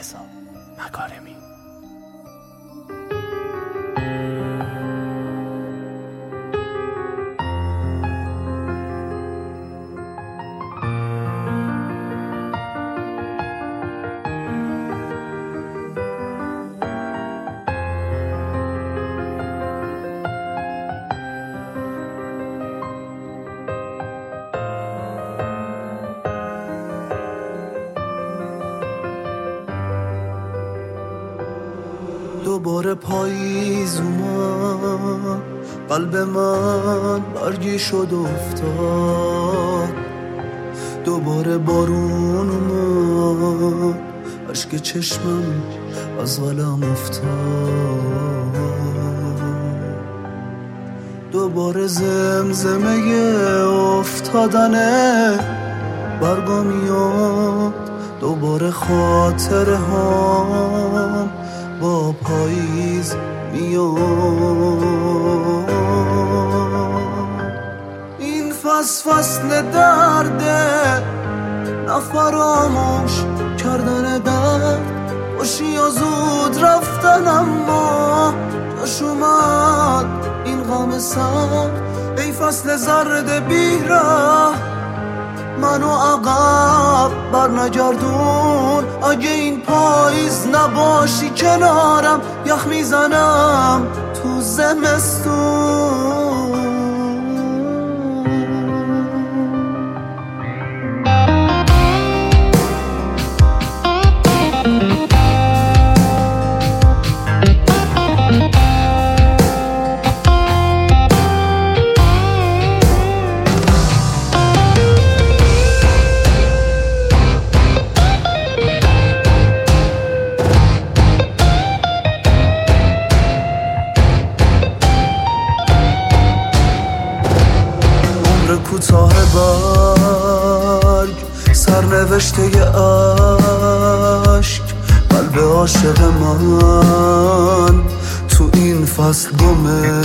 رضا مکارمی. دوباره پاییز اومد، قلب من برگی شد افتاد. دوباره بارون اومد، اشک چشمم از قلم افتاد. دوباره زمزمه افتادنه برگا میاد. دوباره خاطره هم با پاییز میاد. این فصل درده، نه فراموش کردن درد. باشی یا زود رفتن اما جاش اومد این غم سر. ای فصل زرد بیره، منو عقب بر نگردون. اگه این پاییز نباشی کنارم، یخ میزنم تو زمستون. کوتاه برگ، سرنوشته عشق، قلب عاشق من تو این فصل گمه.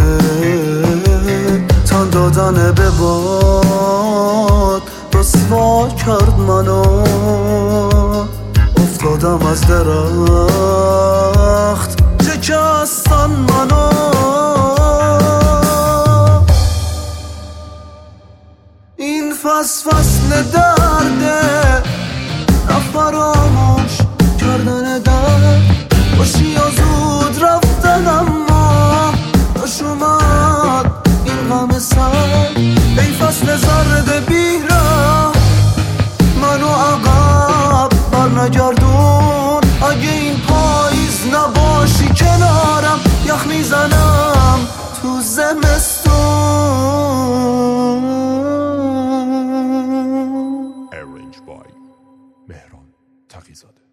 تن دادن به باد رسوا کرد منو. افتادم از درخت شکستن منو. این فصل درده، نه فراموش کردن درد. باشی یا زود رفتن اما جاش اومد این غم سر. ای فصل زرد بیره، منو عقب بر نگردون. اگه این پاییز نباشی کنارم، یخ میزنم تو زمستون. Arranged by مهران تقی‌زاده.